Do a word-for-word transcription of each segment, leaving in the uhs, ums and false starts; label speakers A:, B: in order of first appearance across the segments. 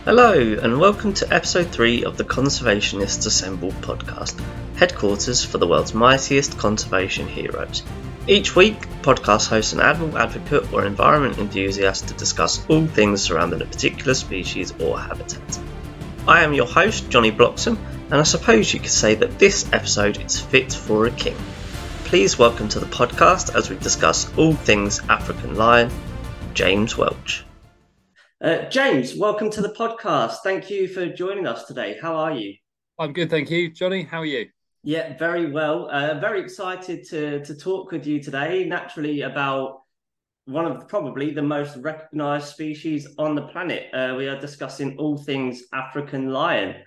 A: Hello, and welcome to episode three of the Conservationists Assemble podcast, headquarters for the world's mightiest conservation heroes. Each week, podcast hosts an animal advocate or environment enthusiast to discuss all things surrounding a particular species or habitat. I am your host, Johnny Bloxham, and I suppose you could say that this episode is fit for a king. Please welcome to the podcast as we discuss all things African lion, James Welch. Uh, James, welcome to the podcast. Thank you for joining us today. How are you?
B: I'm good, thank you. Johnny, how are you?
A: Yeah, very well. Uh, very excited to to talk with you today, naturally, about one of probably the most recognised species on the planet. Uh, we are discussing all things African lion.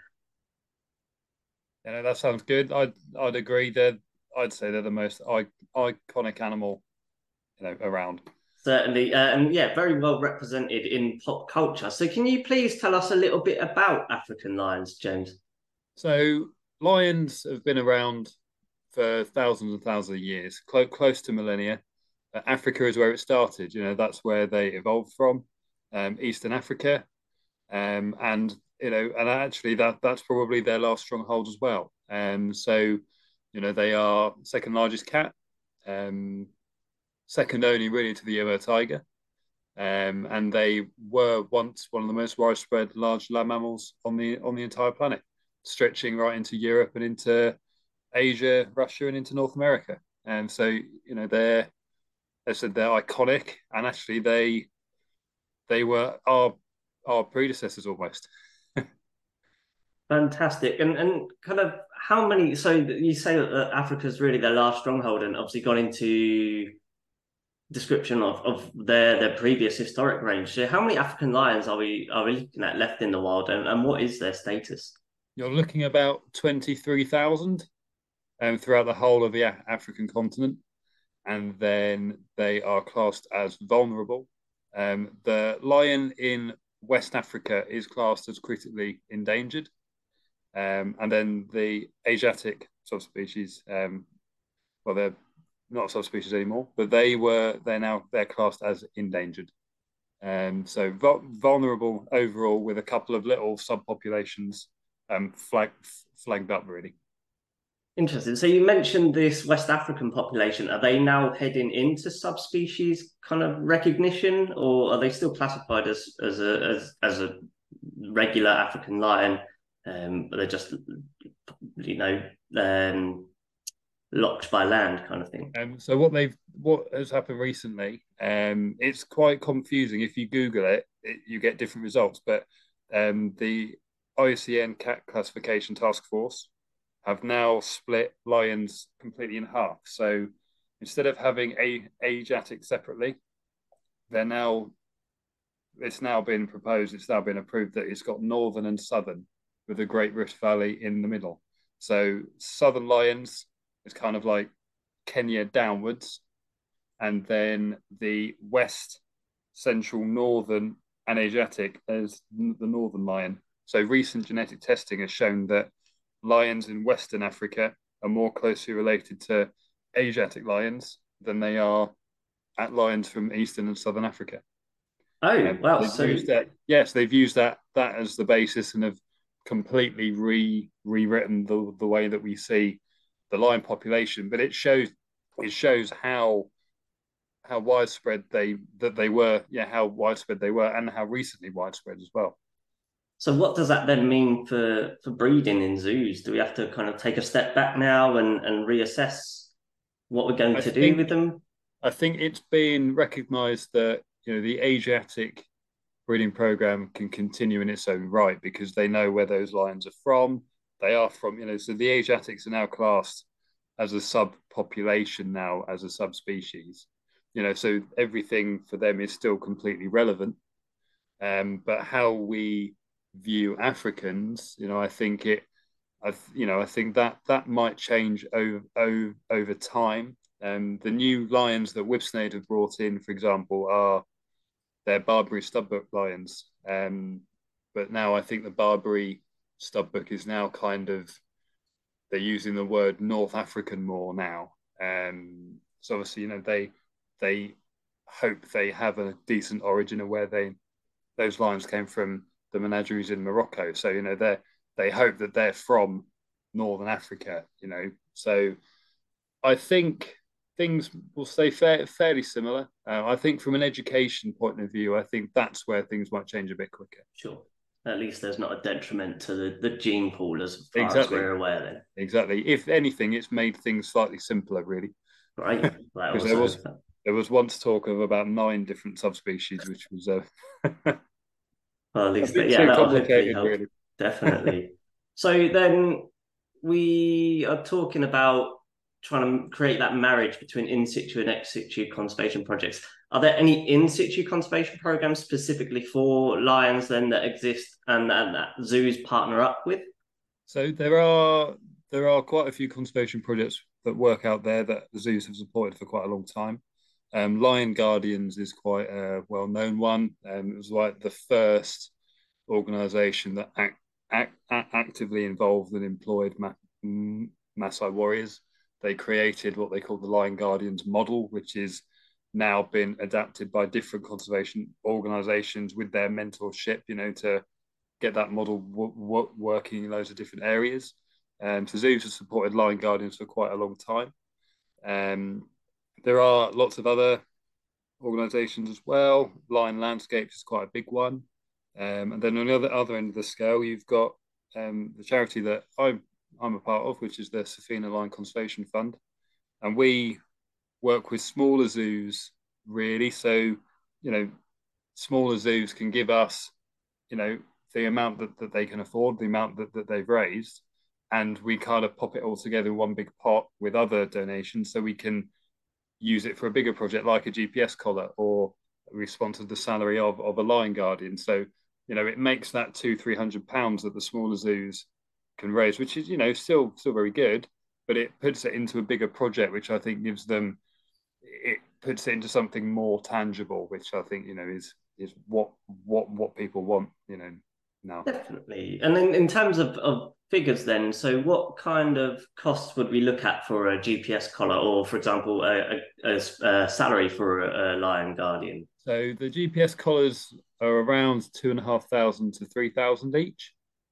B: Yeah, that sounds good. I'd I'd agree that I'd say they're the most I- iconic animal, you know, around.
A: Certainly, uh, and yeah, very well represented in pop culture. So, can you please tell us a little bit about African lions, James?
B: So lions have been around for thousands and thousands of years, close close to millennia. Uh, Africa is where it started. You know, that's where they evolved from, um, Eastern Africa, um, and you know, and actually that that's probably their last stronghold as well. Um, so, you know, they are second largest cat, um, second only really to the Yellow tiger, um, and they were once one of the most widespread large land mammals on the on the entire planet, stretching right into Europe and into Asia, Russia, and into North America. And so, you know, they're they said they're iconic, and actually they they were our our predecessors almost.
A: Fantastic. And and kind of how many? So you say that Africa's really their last stronghold, and obviously gone into description of, of their their previous historic range. So how many African lions are we are we looking at left in the wild, and, and what is their status?
B: You're looking about twenty-three thousand um, throughout the whole of the A- African continent, and then they are classed as vulnerable. Um, the lion in West Africa is classed as critically endangered, um, and then the Asiatic subspecies, um, well, they're not subspecies anymore, but they were they're now they're classed as endangered. Um, so vulnerable overall, with a couple of little subpopulations um, flag, flagged up really.
A: Interesting. So you mentioned this West African population. Are they now heading into subspecies kind of recognition, or are they still classified as as a as, as a regular African lion? Um, but they're just you know um, locked by land kind of thing.
B: Um, so what they've what has happened recently, um, it's quite confusing. If you Google it, it you get different results. But um, the I U C N Cat Classification Task Force have now split lions completely in half. So instead of having a Asiatic separately, they're now it's now been proposed, it's now been approved that it's got northern and southern, with the Great Rift Valley in the middle. So southern lions is kind of like Kenya downwards, and then the west, central, northern, and Asiatic is the northern lion. So recent genetic testing has shown that lions in Western Africa are more closely related to Asiatic lions than they are at lions from Eastern and Southern Africa.
A: Oh
B: Um,
A: wow!
B: they've
A: So
B: used that, yes, they've used that that as the basis and have completely re rewritten the the way that we see the lion population. But it shows it shows how how widespread they that they were, yeah, how widespread they were, and how recently widespread as well.
A: So what does that then mean for for breeding in zoos? Do we have to kind of take a step back now and and reassess what we're going
B: I
A: to do with
B: think
A: them?
B: I think it's been recognised that you know the Asiatic breeding program can continue in its own right because they know where those lions are from. They are from, you know, so the Asiatics are now classed as a subpopulation now, as a subspecies. You know, so everything for them is still completely relevant. Um, but how we view Africans, you know, I think it, I, you know, I think that that might change over over, over time. Um, the new lions that Whipsnade have brought in, for example, are they're Barbary studbook lions. Um, but now I think the Barbary studbook is now kind of they're using the word North African more now. Um, so obviously, you know, they they hope they have a decent origin of where they those lions came from the menageries in Morocco. So, you know, they they hope that they're from Northern Africa, you know. So I think things will stay fair, fairly similar. Uh, I think from an education point of view, I think that's where things might change a bit quicker.
A: Sure. At least there's not a detriment to the, the gene pool as far as
B: Exactly.
A: we're aware then.
B: Exactly. If anything, it's made things slightly simpler, really.
A: Right. Right.
B: Because there
A: Also,
B: was there was once talk of about nine different subspecies, which was uh,
A: well, at
B: a
A: least that,
B: bit
A: yeah,
B: too
A: that'll hopefully
B: complicated,
A: help.
B: really.
A: Definitely. So then we are talking about trying to create that marriage between in situ and ex situ conservation projects. Are there any in situ conservation programs specifically for lions then that exist and, and that zoos partner up with?
B: So there are there are quite a few conservation projects that work out there that the zoos have supported for quite a long time. Um, Lion Guardians is quite a well-known one. Um, it was like the first organisation that act, act, act, actively involved and employed Ma- Maasai warriors. They created what they call the Lion Guardians model, which is now been adapted by different conservation organisations with their mentorship, you know, to get that model w- w- working in loads of different areas. Um, so zoos have supported Lion Guardians for quite a long time. Um, there are lots of other organisations as well. Lion Landscapes is quite a big one. Um, and then on the other, other end of the scale, you've got um, the charity that I'm, I'm a part of, which is the Safina Lion Conservation Fund. And we work with smaller zoos, really. So, you know, smaller zoos can give us, you know, the amount that, that they can afford, the amount that, that they've raised. And we kind of pop it all together in one big pot with other donations so we can use it for a bigger project like a G P S collar, or we sponsor the salary of, of a lion guardian. So, you know, it makes that two, three hundred pounds that the smaller zoos can raise, which is, you know, still still very good, but it puts it into a bigger project, which I think gives them, it puts it into something more tangible, which I think, you know, is is what what what people want, you know, now.
A: Definitely. And then in terms of, of figures then, so what kind of costs would we look at for a G P S collar or, for example, a, a, a salary for a, a lion guardian?
B: So the G P S collars are around two and a half thousand to three thousand each.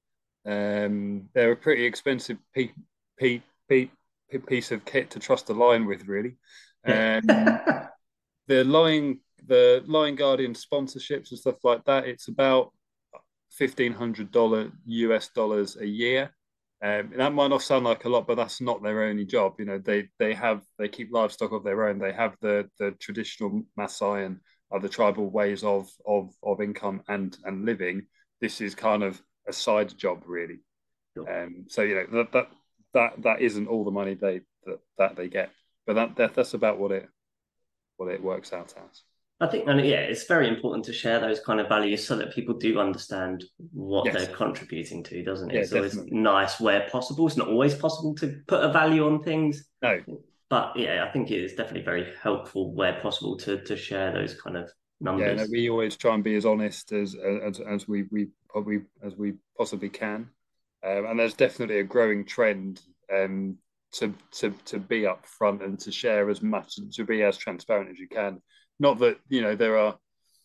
B: Um, they're a pretty expensive pe- pe- pe- piece of kit to trust a lion with, really. Um, the lion, the Lion Guardian sponsorships and stuff like that, it's about fifteen hundred dollar U S dollars a year. Um, that might not sound like a lot, but that's not their only job. You know, they they have they keep livestock of their own. They have the the traditional Maasai and other tribal ways of of of income and and living. This is kind of a side job, really.
A: Sure.
B: Um, so you know that that that that isn't all the money they that, that they get, but that, that that's about what it what it works out as.
A: I think, and yeah, it's very important to share those kind of values so that people do understand what
B: Yes,
A: they're contributing to, doesn't it?
B: yeah,
A: It's always
B: definitely.
A: nice where possible. It's not always possible to put a value on things,
B: No,
A: but yeah, I think it is definitely very helpful where possible to to share those kind of
B: yeah, no,
A: numbers.
B: we always try and be as honest as as as we we probably as we possibly can, um, and there's definitely a growing trend um, to to to be upfront and to share as much and to be as transparent as you can. Not that you know there are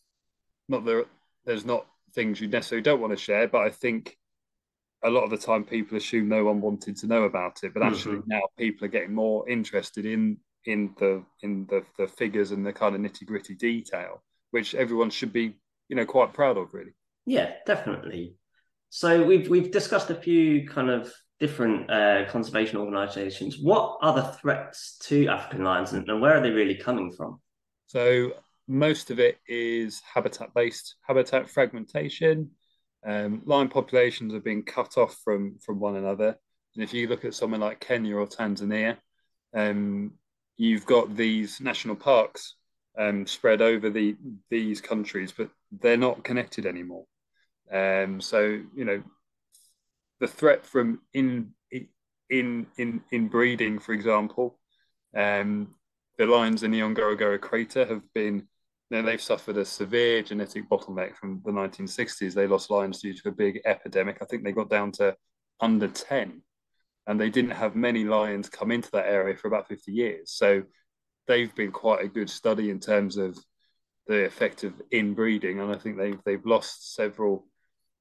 B: not there there's not things you necessarily don't want to share, but I think a lot of the time people assume no one wanted to know about it, but actually
A: Mm-hmm.
B: now people are getting more interested in in the in the the figures and the kind of nitty gritty detail, which everyone should be, you know, quite proud of, really.
A: Yeah, definitely. So we've we've discussed a few kind of different uh, conservation organisations. What are the threats to African lions, and, and where are they really coming from?
B: So most of it is habitat based, habitat fragmentation. Um, lion populations are being cut off from from one another, and if you look at somewhere like Kenya or Tanzania, um, you've got these national parks um, spread over the these countries, but they're not connected anymore. Um, so you know the threat from in in in in breeding, for example, um, the lions in the Ngorongoro crater have been. You know, they've suffered a severe genetic bottleneck from the nineteen sixties. They lost lions due to a big epidemic. I think they got down to under ten, and they didn't have many lions come into that area for about fifty years. So they've been quite a good study in terms of the effect of inbreeding, and I think they've they've lost several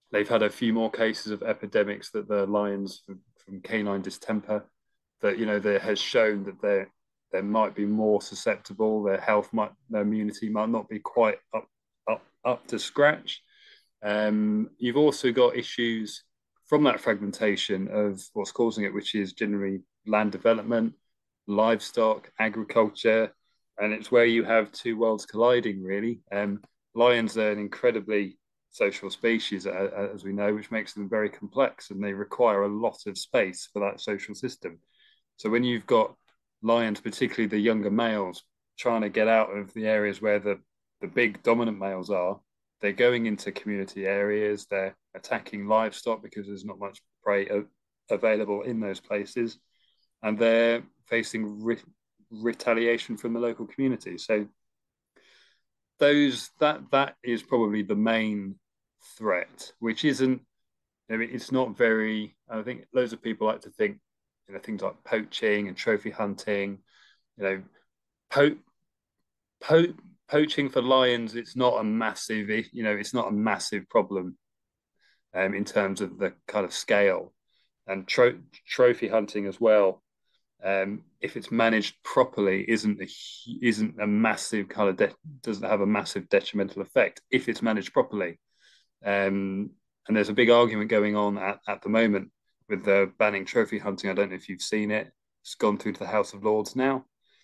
B: they've had a few more cases of epidemics that the lions from, from canine distemper, that you know that has shown that they they might be more susceptible. Their health might, their immunity might not be quite up up up to scratch. Um, you've also got issues from that fragmentation of what's causing it, which is generally land development, livestock, agriculture, and it's where you have two worlds colliding, really. Um, lions are an incredibly social species, as we know, which makes them very complex, and they require a lot of space for that social system. So when you've got lions, particularly the younger males, trying to get out of the areas where the, the big dominant males are, they're going into community areas, they're attacking livestock because there's not much prey available in those places, and they're facing re- retaliation from the local community. So those that that is probably the main threat, which isn't, I mean, it's not very, I think loads of people like to think, you know, things like poaching and trophy hunting, you know, po- po- poaching for lions, it's not a massive, you know, it's not a massive problem um, in terms of the kind of scale. And tro- trophy hunting as well, um, if it's managed properly, isn't a isn't a massive kind of de- doesn't have a massive detrimental effect if it's managed properly. Um, and there's a big argument going on at, at the moment with the banning trophy hunting. I don't know if you've seen it. It's gone through to the House of Lords now.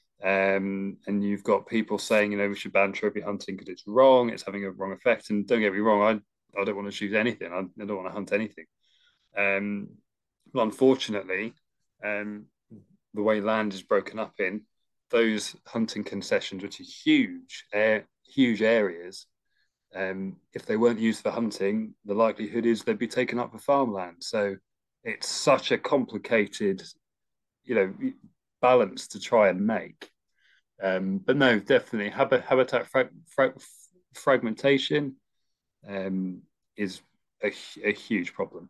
B: Um, and you've got people saying, you know, we should ban trophy hunting because it's wrong, it's having a wrong effect. And don't get me wrong, I, I don't want to shoot anything. I, I don't want to hunt anything. Um, but unfortunately, um, the way land is broken up in, those hunting concessions, which are huge, air, huge areas, um, if they weren't used for hunting, the likelihood is they'd be taken up for farmland. So it's such a complicated, you know, balance to try and make. Um, but no, definitely habitat frag- frag- fragmentation um, is a, a huge problem.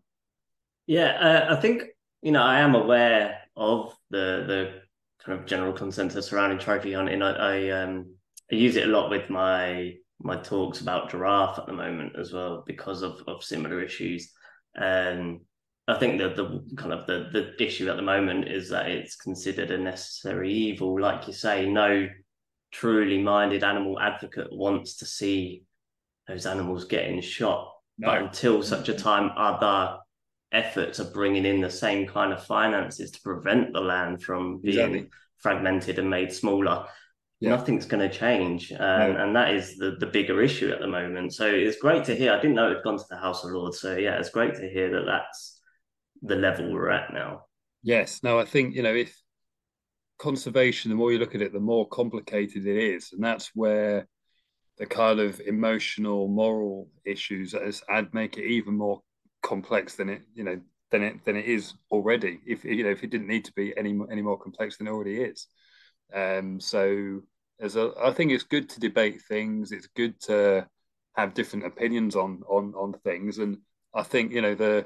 A: Yeah, uh, I think you know I am aware of the the kind of general consensus surrounding trophy hunting. I, I um I use it a lot with my my talks about giraffe at the moment as well because of of similar issues. Um, I think that the kind of the the issue at the moment is that it's considered a necessary evil. Like you say, no truly minded animal advocate wants to see those animals getting shot. But
B: No.
A: until such a time other efforts are bringing in the same kind of finances to prevent the land from being
B: Exactly.
A: fragmented and made smaller,
B: Yeah.
A: nothing's going to change. Um,
B: No.
A: and that is the, the bigger issue at the moment. So it's great to hear. I didn't know it had gone to the House of Lords. So yeah, it's great to hear that that's the level we're at now.
B: Yes. No, I think, you know, if conservation, the more you look at it, the more complicated it is. And that's where the kind of emotional, moral issues I'd make it even more complex than it, you know, than it than it is already. If you know, if it didn't need to be any any more complex than it already is. Um, so as a, I think it's good to debate things. It's good to have different opinions on on on things, and I think you know the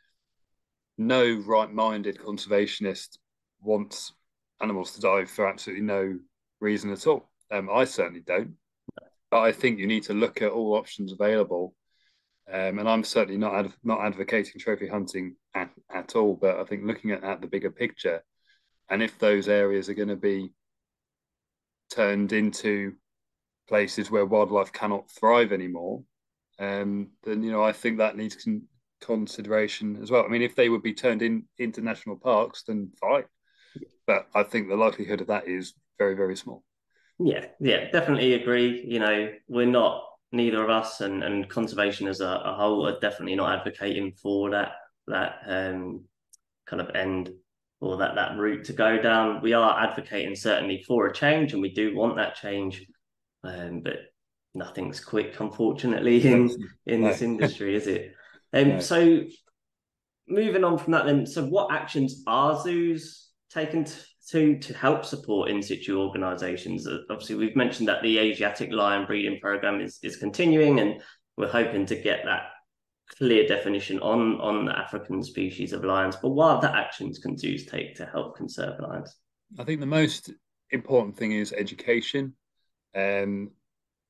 B: no right-minded conservationist wants animals to die for absolutely no reason at all. Um, I certainly don't. But I think you need to look at all options available. Um, and I'm certainly not ad- not advocating trophy hunting at, at all. But I think looking at, at the bigger picture, and if those areas are going to be turned into places where wildlife cannot thrive anymore, um, then you know I think that needs con- consideration as well. I mean, if they would be turned in into national parks, then fine. But I think the likelihood of that is very, very small.
A: Yeah, yeah, definitely agree. You know, we're not neither of us and, and conservation as a, a whole are definitely not advocating for that that um kind of end or that that route to go down. We are advocating certainly for a change, and we do want that change, um, but nothing's quick, unfortunately, in in
B: No,
A: this industry, is it? Um,
B: no.
A: so moving on from that, then, so what actions are zoos taken to to, to help support in situ organisations? Obviously, we've mentioned that the Asiatic lion breeding program is is continuing, and we're hoping to get that clear definition on on the African species of lions. But what other actions can zoos take to help conserve lions?
B: I think the most important thing is education. Um,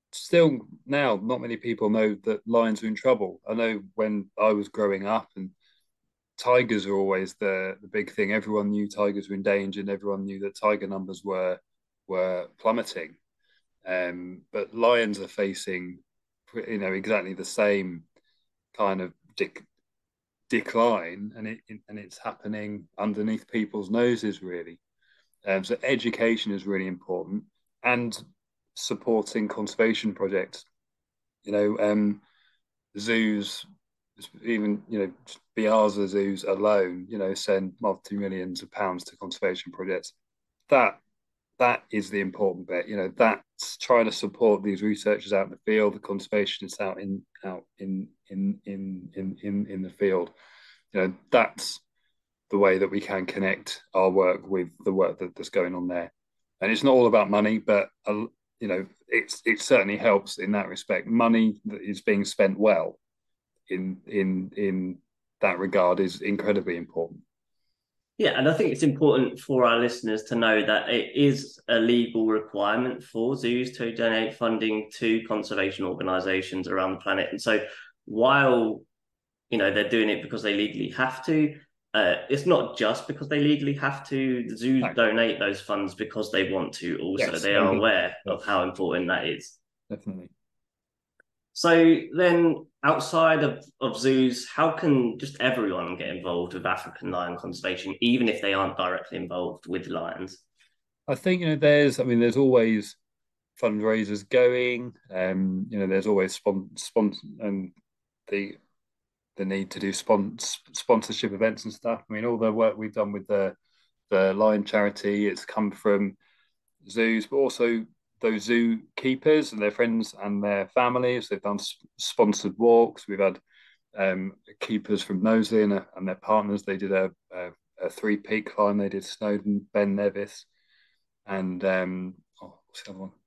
B: still now, not many people know that lions are in trouble. I know when I was growing up, and tigers are always the the big thing. Everyone knew tigers were in danger, and everyone knew that tiger numbers were were plummeting. Um, but lions are facing, you know, exactly the same kind of dec- decline, and it and it's happening underneath people's noses, really. Um, so education is really important, and supporting conservation projects. You know, um, zoos, even you know, Biarza zoos alone, you know, send multi millions of pounds to conservation projects. That that is the important bit. You know, that's trying to support these researchers out in the field, the conservationists out in out in in in in in, in the field. You know, that's the way that we can connect our work with the work that, that's going on there. And it's not all about money, but uh, you know, it's it certainly helps in that respect. Money that is being spent well in in in that regard is incredibly important.
A: Yeah, and I think it's important for our listeners to know that it is a legal requirement for zoos to donate funding to conservation organisations around the planet. And so while, you know, they're doing it because they legally have to, uh, it's not just because they legally have to. The zoos
B: No.
A: donate those funds because they want to also.
B: Yes,
A: They
B: no,
A: are
B: definitely,
A: aware of how important that is.
B: definitely.
A: So then, outside of, of zoos, how can just everyone get involved with African lion conservation, even if they aren't directly involved with lions?
B: I think you know there's I mean there's always fundraisers going. Um, you know there's always spon spon and the the need to do spon sponsorship events and stuff. I mean all the work we've done with the the Lion Charity, it's come from zoos, but also those zoo keepers and their friends and their families. They've done sponsored walks. We've had um, keepers from Knowsley and, and their partners. They did a, a, a three peak climb. They did Snowdon, Ben Nevis, and um, oh, what's the other one?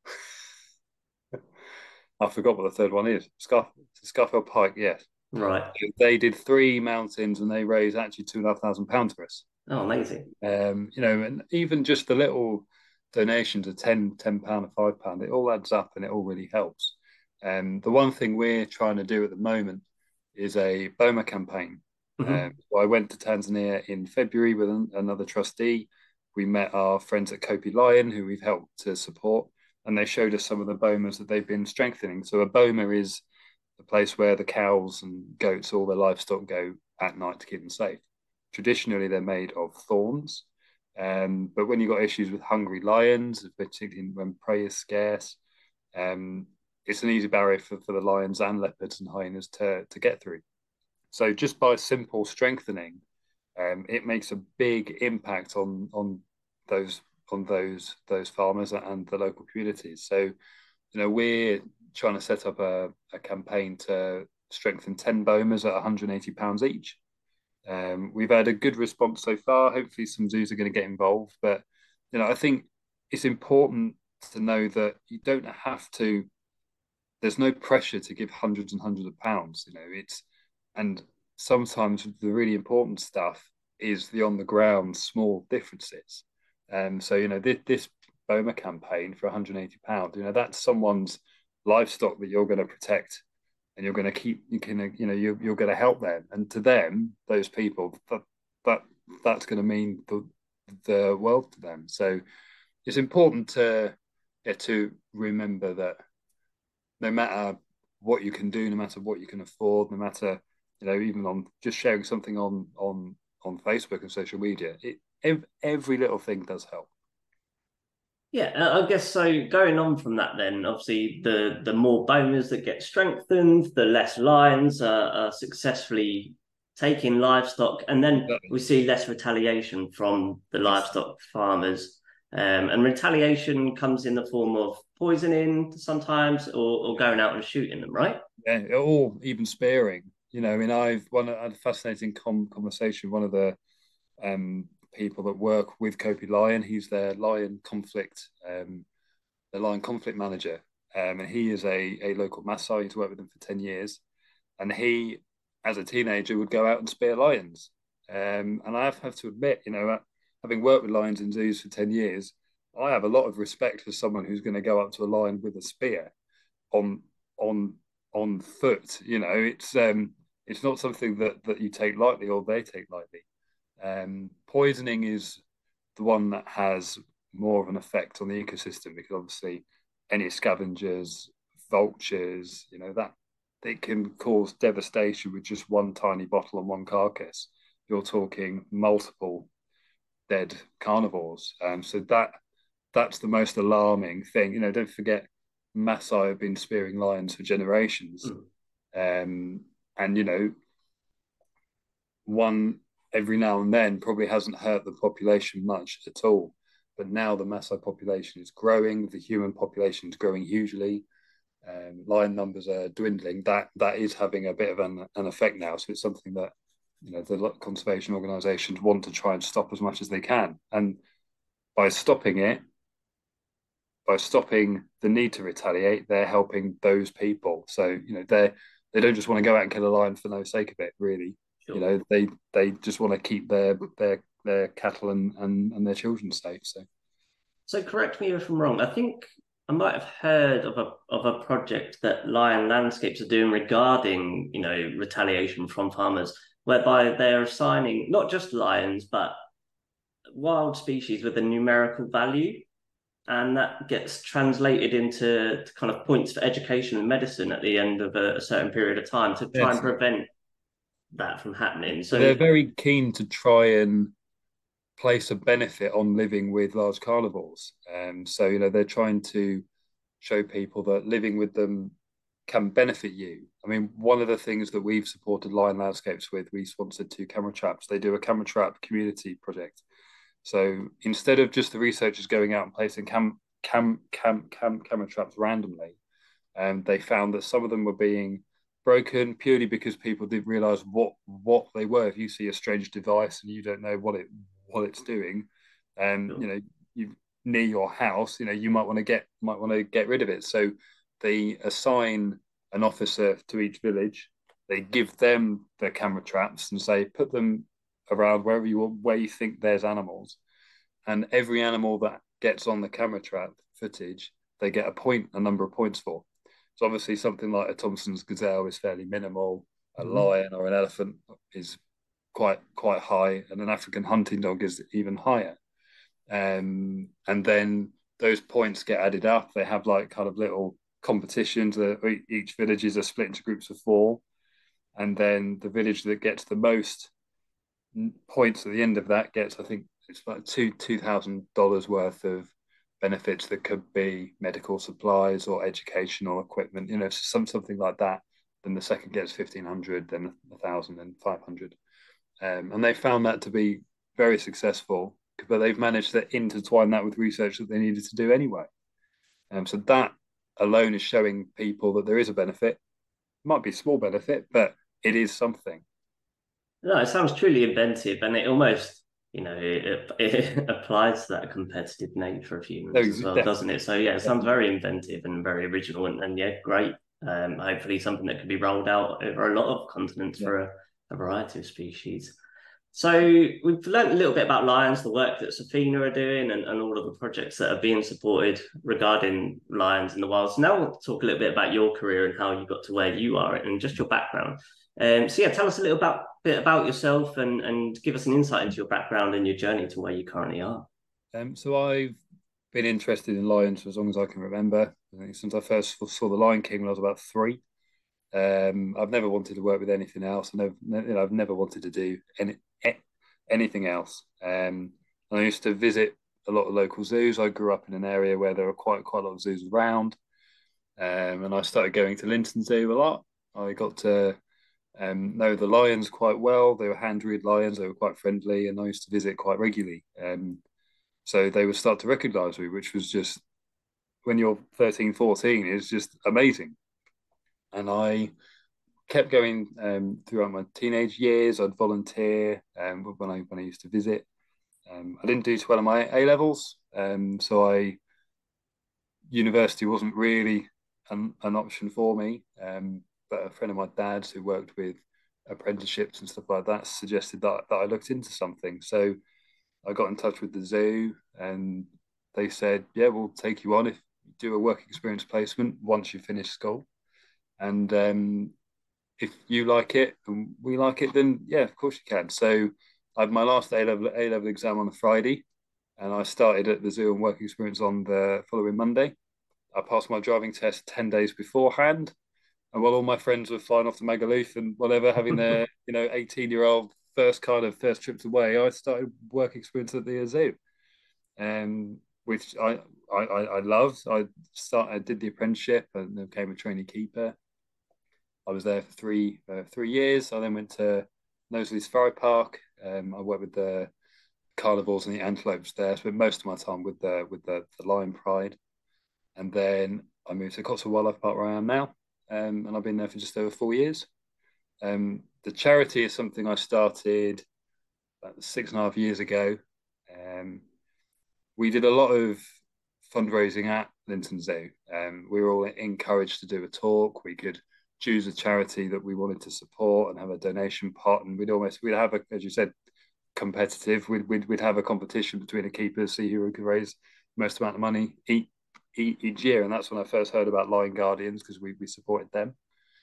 B: I forgot what the third one is. Scarf, Scarfell Pike, yes.
A: Right.
B: They did three mountains and they raised actually two and a half thousand pounds for us.
A: Oh, amazing.
B: Um, you know, and even just the little donations of ten, ten pound or five pound, it all adds up and it all really helps. And um, the one thing we're trying to do at the moment is a BOMA campaign.
A: Mm-hmm.
B: Um, so I went to Tanzania in February with an, another trustee. We met our friends at Kopi Lion, who we've helped to support, and they showed us some of the BOMAs that they've been strengthening. So a BOMA is the place where the cows and goats, all the livestock, go at night to keep them safe. Traditionally, they're made of thorns, um, but when you've got issues with hungry lions, particularly when prey is scarce, um, it's an easy barrier for, for the lions and leopards and hyenas to, to get through. So just by simple strengthening, um, it makes a big impact on on those on those those farmers and the local communities. So, you know, we're trying to set up a, a campaign to strengthen ten BOMAs at one hundred eighty pounds each. Um, we've had a good response so far. Hopefully, some zoos are going to get involved. But you know, I think it's important to know that you don't have to. There's no pressure to give hundreds and hundreds of pounds. You know, it's and sometimes the really important stuff is the on the ground small differences. Um, so you know, this, this BOMA campaign for one hundred eighty pounds, you know, that's someone's livestock that you're going to protect and you're going to keep you can you know you're, you're going to help them, and to them, those people, that that that's going to mean the the world to them. So it's important to yeah, to remember that no matter what you can do, no matter what you can afford, no matter you know even on just sharing something on on on Facebook and social media, it every little thing does help.
A: Yeah, I guess so. Going on from that, then obviously the the more BOMAs that get strengthened, the less lions are, are successfully taking livestock, and then
B: Exactly.
A: we see less retaliation from the
B: Yes.
A: livestock farmers. Um, and retaliation comes in the form of poisoning sometimes, or, or going out and shooting them, right?
B: Yeah, or even sparing. You know, I mean, I've one I had a fascinating com- conversation with one of the um, people that work with Kopi Lion. He's their lion conflict, um, the lion conflict manager, um, and he is a a local Maasai. He's worked with them for ten years, and he, as a teenager, would go out and spear lions. Um, and I have, have to admit, you know, having worked with lions in zoos for ten years, I have a lot of respect for someone who's going to go up to a lion with a spear. on on on foot. You know, it's um, it's not something that that you take lightly or they take lightly. Um, poisoning is the one that has more of an effect on the ecosystem because obviously any scavengers, vultures, you know, that it can cause devastation with just one tiny bottle and one carcass. You're talking multiple dead carnivores. Um, so that that's the most alarming thing. You know, don't forget Maasai have been spearing lions for generations.
A: Mm.
B: Um, and you know, one every now and then probably hasn't hurt the population much at all. But now the Maasai population is growing, the human population is growing hugely. Um, lion numbers are dwindling. That that is having a bit of an, an effect now. So it's something that you know the conservation organisations want to try and stop as much as they can. And by stopping it, by stopping the need to retaliate, they're helping those people. So you know they they don't just want to go out and kill a lion for no sake of it. Really, you
A: Sure.
B: know they they just want to keep their their their cattle and and, and their children safe. So
A: So correct me if I'm wrong. I think I might have heard of a of a project that Lion Landscapes are doing regarding, you know, retaliation from farmers, whereby they're assigning not just lions, but wild species with a numerical value, and that gets translated into kind of points for education and medicine at the end of a, a certain period of time to try and
B: yes,
A: prevent that from happening.
B: so
A: So
B: they're very keen to try and place a benefit on living with large carnivores. Um, so you know they're trying to show people that living with them can benefit you. I mean, one of the things that we've supported Lion Landscapes with, we sponsored two camera traps. They do a camera trap community project. So instead of just the researchers going out and placing cam cam cam cam camera traps randomly, um, they found that some of them were being broken purely because people didn't realize what what they were. If you see a strange device and you don't know what it what it's doing, um, you know, you near your house, you know, you might want to get might want to get rid of it. So they assign an officer to each village. They give them the camera traps and say put them around wherever you where you think there's animals, and every animal that gets on the camera trap footage, they get a point, a number of points for. So obviously something like a Thompson's gazelle is fairly minimal. A
A: Mhm.
B: lion or an elephant is quite quite high, and an African hunting dog is even higher. Um, and then those points get added up. They have like kind of little competitions. Uh, each villages are split into groups of four, and then the village that gets the most points at the end of that gets, I think it's like two two thousand dollars worth of benefits that could be medical supplies or educational equipment, you know, some something like that. Then the second gets fifteen hundred, then a thousand, then five hundred, um, and they found that to be very successful. But they've managed to intertwine that with research that they needed to do anyway. Um, so that alone is showing people that there is a benefit. It might be a small benefit, but it is something.
A: No, it sounds truly inventive, and it almost, you know, it, it applies to that competitive nature of
B: No,
A: humans as well, doesn't
B: definitely,
A: it? So yeah, it sounds
B: definitely.
A: very inventive and very original, and, and yeah, great. Um, hopefully something that could be rolled out over a lot of continents
B: Yeah.
A: for a, a variety of species. So we've learned a little bit about lions, the work that Safina are doing, and, and all of the projects that are being supported regarding lions in the wild. So now we'll talk a little bit about your career and how you got to where you are and just your background. Um, so yeah, tell us a little about, bit about yourself and, and give us an insight into your background and your journey to where you currently are.
B: Um, so I've been interested in lions for as long as I can remember. I think since I first saw The Lion King when I was about three. Um, I've never wanted to work with anything else. I never, you know, I've never wanted to do any anything else. Um, and I used to visit a lot of local zoos. I grew up in an area where there were quite quite a lot of zoos around, um, and I started going to Linton Zoo a lot. I got to um, know the lions quite well. They were hand-reared lions. They were quite friendly, and I used to visit quite regularly. Um, so they would start to recognise me, which was just when you're thirteen, fourteen, is just amazing. And I kept going um, throughout my teenage years. I'd volunteer um, when I when I used to visit. Um, I didn't do too well in my A levels, um, so I university wasn't really an, an option for me. Um, but a friend of my dad's who worked with apprenticeships and stuff like that suggested that that I looked into something. So I got in touch with the zoo, and they said, "Yeah, we'll take you on if do a work experience placement once you finish school, and um, if you like it and we like it, then yeah, of course you can. So I had my last A level A level exam on a Friday, and I started at the zoo and work experience on the following Monday. I passed my driving test ten days beforehand, and while all my friends were flying off to Magaluf and whatever, having their you know eighteen year old first kind of first trips away, I started work experience at the zoo, um, which I, I I loved. I started I did the apprenticeship and then became a trainee keeper. I was there for three uh, three years. I then went to Knowsley Safari Park. Um, I worked with the carnivores and the antelopes there. Spent most of my time with the with the, the lion pride, and then I moved to Cotswold Wildlife Park where I am now, um, and I've been there for just over four years. Um, the charity is something I started about six and a half years ago. Um, we did a lot of fundraising at Linton Zoo. Um, we were all encouraged to do a talk. We could choose a charity that we wanted to support and have a donation pot, and we'd almost we'd have a, as you said, competitive. We'd we'd, we'd have a competition between the keepers, see who could raise most amount of money each, each year, and that's when I first heard about Lion Guardians because we we supported them.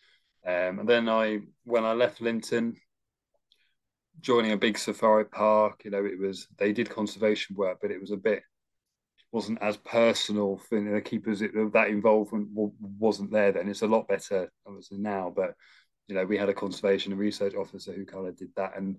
B: Um, and then I, when I left Linton, joining a big safari park, you know, it was they did conservation work, but it was a bit wasn't as personal for the keepers. It, that involvement wasn't there then. It's a lot better obviously now, but you know, we had a conservation and research officer who kind of did that, and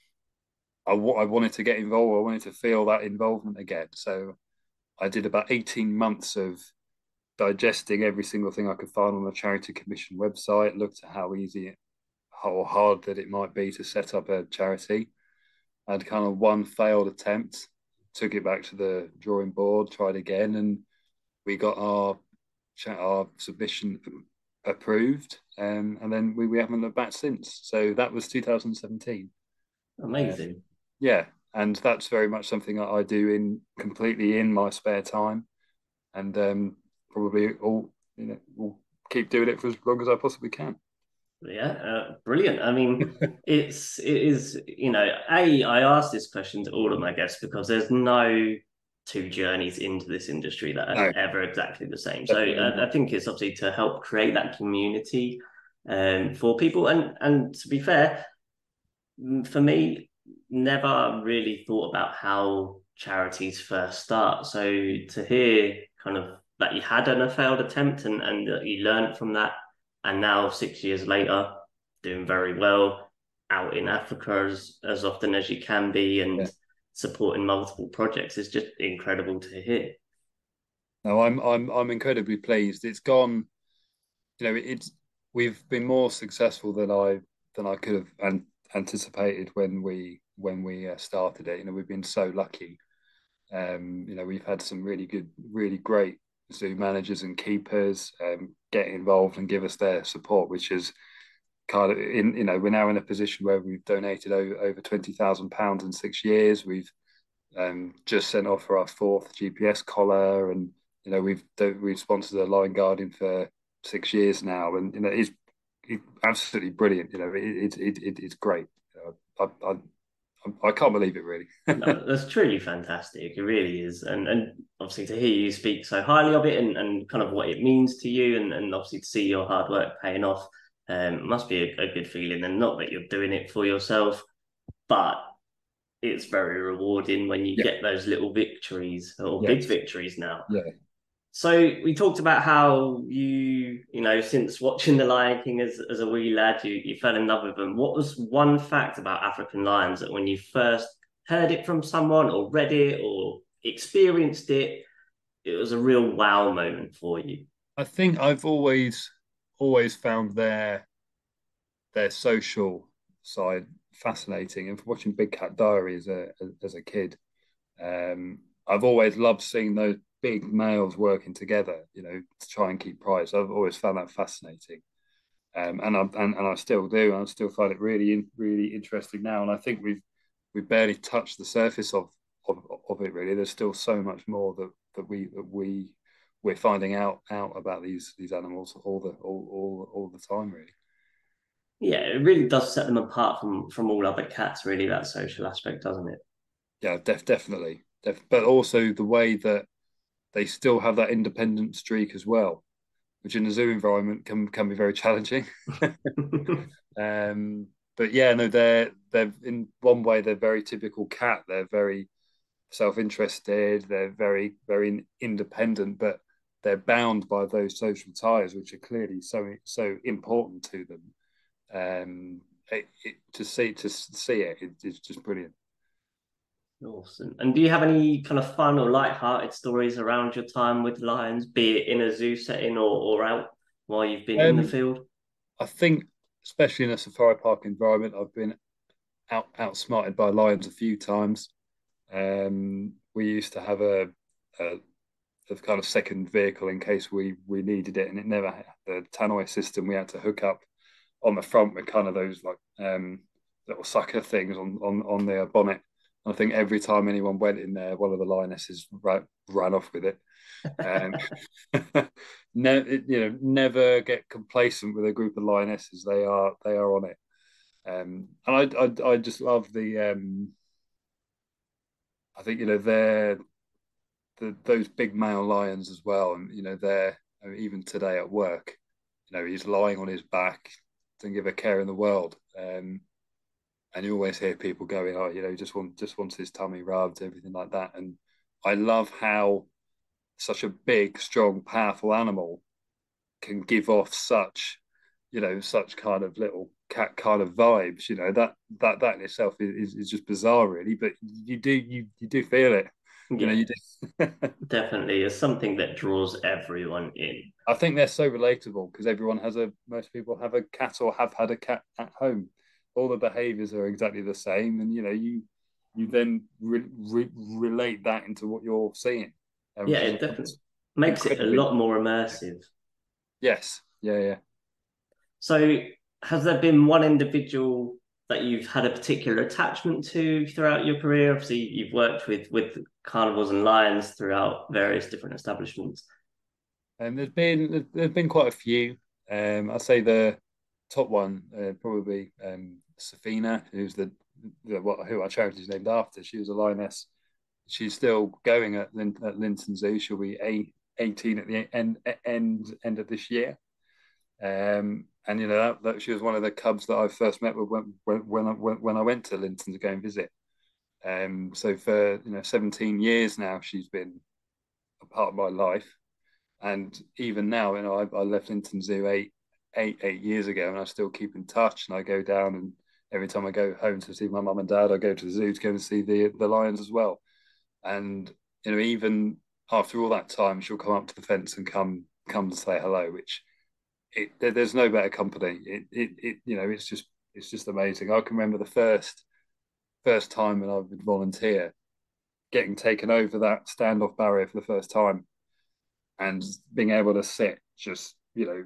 B: I, I wanted to get involved. I wanted to feel that involvement again. So I did about eighteen months of digesting every single thing I could find on the Charity Commission website, looked at how easy or hard that it might be to set up a charity. I had kind of one failed attempt, took it back to the drawing board, tried again, and we got our our submission approved, um, and then we, we haven't looked back since. So that was two thousand seventeen.
A: Amazing.
B: Uh, yeah, and that's very much something that I do in completely in my spare time, and um, probably all you know will keep doing it for as long as I possibly can.
A: Yeah, uh, brilliant. I mean, it's it is you know, a I ask this question to all of my guests because there's no two journeys into this industry that are
B: No,
A: ever exactly the same. So
B: definitely
A: uh,
B: not.
A: I think it's obviously to help create that community um, for people. And and to be fair, mm, for me, never really thought about how charities first start. So to hear kind of that you had an, a failed attempt and and that you learned from that, and now six years later, doing very well out in Africa as as often as you can be and
B: Yeah.
A: supporting multiple projects is just incredible to hear.
B: No, I'm I'm I'm incredibly pleased. It's gone. You know, it's we've been more successful than I than I could have an, anticipated when we when we uh, started it. You know, we've been so lucky. Um, you know, we've had some really good, really great zoo managers and keepers um, get involved and give us their support, which is kind of in. You know, we're now in a position where we've donated over over twenty thousand pounds in six years. We've um, just sent off for our fourth G P S collar, and you know we've we've sponsored a Lion Guardian for six years now, and you know it's, it's absolutely brilliant. You know, it, it, it it's great. I, I, I can't believe it really.
A: No, that's truly fantastic. It really is. And and obviously to hear you speak so highly of it and, and kind of what it means to you and, and obviously to see your hard work paying off um, must be a, a good feeling. And not that you're doing it for yourself, but it's very rewarding when you
B: Yeah,
A: get those little victories or
B: yeah,
A: big victories now.
B: yeah.
A: So we talked about how you, you know, since watching The Lion King as, as a wee lad, you, you fell in love with them. What was one fact about African lions that when you first heard it from someone or read it or experienced it, it was a real wow moment for you?
B: I think I've always always found their their social side fascinating, and for watching Big Cat Diary as a as a kid, um, I've always loved seeing those big males working together, you know, to try and keep prize. I've always found that fascinating, um, and I and, and I still do. And I still find it really really interesting now. And I think we've we've barely touched the surface of of, of it. Really, there's still so much more that that we that we we're finding out out about these these animals all the all all, all the time. Really.
A: Yeah, it really does set them apart from from all other cats, really, that social aspect, doesn't it?
B: Yeah, def- definitely. Def- but also the way that they still have that independent streak as well, which in the zoo environment can can be very challenging. um, but yeah, no, they're they're in one way they're very typical cat. They're very self-interested. They're very very independent, but they're bound by those social ties, which are clearly so so important to them. Um, it, it, to see to see it, it, it's just brilliant.
A: Awesome. And do you have any kind of fun or light-hearted stories around your time with lions, be it in a zoo setting or, or out while you've been in the
B: Um,
A: field?
B: I think, especially in a safari park environment, I've been out outsmarted by lions a few times. Um, we used to have a, a, a kind of second vehicle in case we we needed it, and it never had the tannoy system. We had to hook up on the front with kind of those like um, little sucker things on on on their bonnet. I think every time anyone went in there, one of the lionesses ran, ran off with it. Um, ne- you know, never get complacent with a group of lionesses. They are they are on it. Um, and I, I I just love the. Um, I think you know they're the those big male lions as well, and you know they're I mean, even today at work, you know he's lying on his back, doesn't give a care in the world. Um, and you always hear people going, "Oh, you know, just want just wants his tummy rubbed, everything like that." And I love how such a big, strong, powerful animal can give off such, you know, such kind of little cat kind of vibes. You know that that that in itself is, is just bizarre, really. But you do you you do feel it. You know,
A: Yeah,
B: you do.
A: definitely. It's something that draws everyone in.
B: I think they're so relatable because everyone has a. Most people have a cat or have had a cat at home. All the behaviors are exactly the same, and you know you you then re, re, relate that into what you're seeing, uh,
A: Yeah,
B: which is
A: it definitely makes it a
B: incredibly.
A: lot more immersive.
B: Yes, yeah, yeah.
A: So, has there been one individual that you've had a particular attachment to throughout your career? Obviously, you've worked with with carnivores and lions throughout various different establishments.
B: And there's been there's been quite a few. Um, I'd say the top one uh, probably um, Safina, who's the, the what who our charity is named after. She was a lioness. She's still going at, Lin, at Linton Zoo. She'll be a, eighteen at the end end end of this year. Um, and you know that, that she was one of the cubs that I first met with when when when I, when, when I went to Linton to go and visit. Um, so for you know seventeen years now, she's been a part of my life. And even now, you know, I, I left Linton Zoo eight, eight, eight years ago, and I still keep in touch. And I go down, and every time I go home to see my mum and dad, I go to the zoo to go and see the the lions as well. And you know, even after all that time, she'll come up to the fence and come come to say hello. Which it, there's no better company. It, it it you know, it's just it's just amazing. I can remember the first first time when I would volunteer, getting taken over that standoff barrier for the first time and being able to sit just you know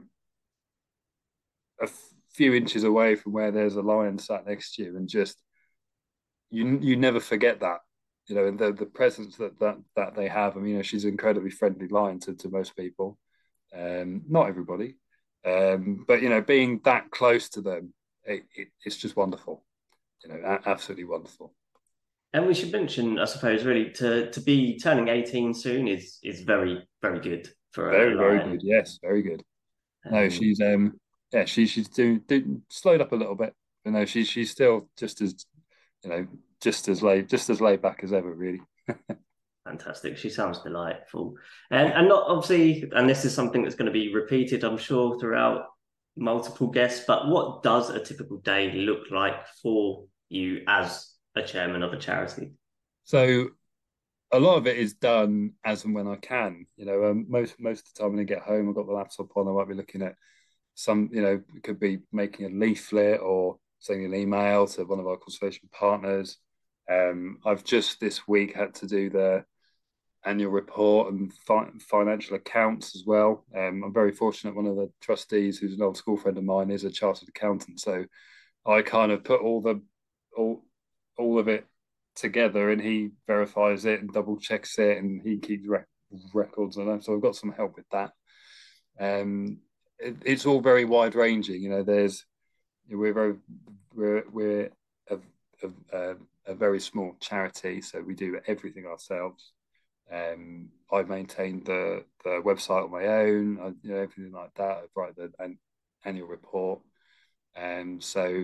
B: a few inches away from where there's a lion sat next to you, and just you you never forget that, you know, and the the presence that that that they have. I mean, you know, she's an incredibly friendly lion to, to most people, um, not everybody, um, but you know, being that close to them, it, it, it's just wonderful, you know, absolutely wonderful.
A: And we should mention, I suppose, really to to be turning eighteen soon is is very very good for a, a
B: Very very good,
A: lion.
B: yes, very good. No,
A: Um,
B: she's um yeah, she she's doing, doing slowed up a little bit, but no, she's she's still just as you know just as laid just as laid back as ever, really.
A: Fantastic. She sounds delightful. And and not obviously, and this is something that's going to be repeated, I'm sure, throughout multiple guests, but what does a typical day look like for you as a chairman of a charity?
B: So a lot of it is done as and when I can. You know, um, most most of the time when I get home, I've got the laptop on. I might be looking at some. You know, it could be making a leaflet or sending an email to one of our conservation partners. Um, I've just this week had to do the annual report and fi- financial accounts as well. Um, I'm very fortunate. One of the trustees, who's an old school friend of mine, is a chartered accountant. So I kind of put all the all all of it together, and he verifies it and double checks it, and he keeps rec- records on them. So I've got some help with that. Um, it, it's all very wide ranging. You know, there's we're very we're we're a, a, a, a very small charity, so we do everything ourselves. Um, I maintain the the website on my own, I, you know, everything like that. I write the an, annual report, and so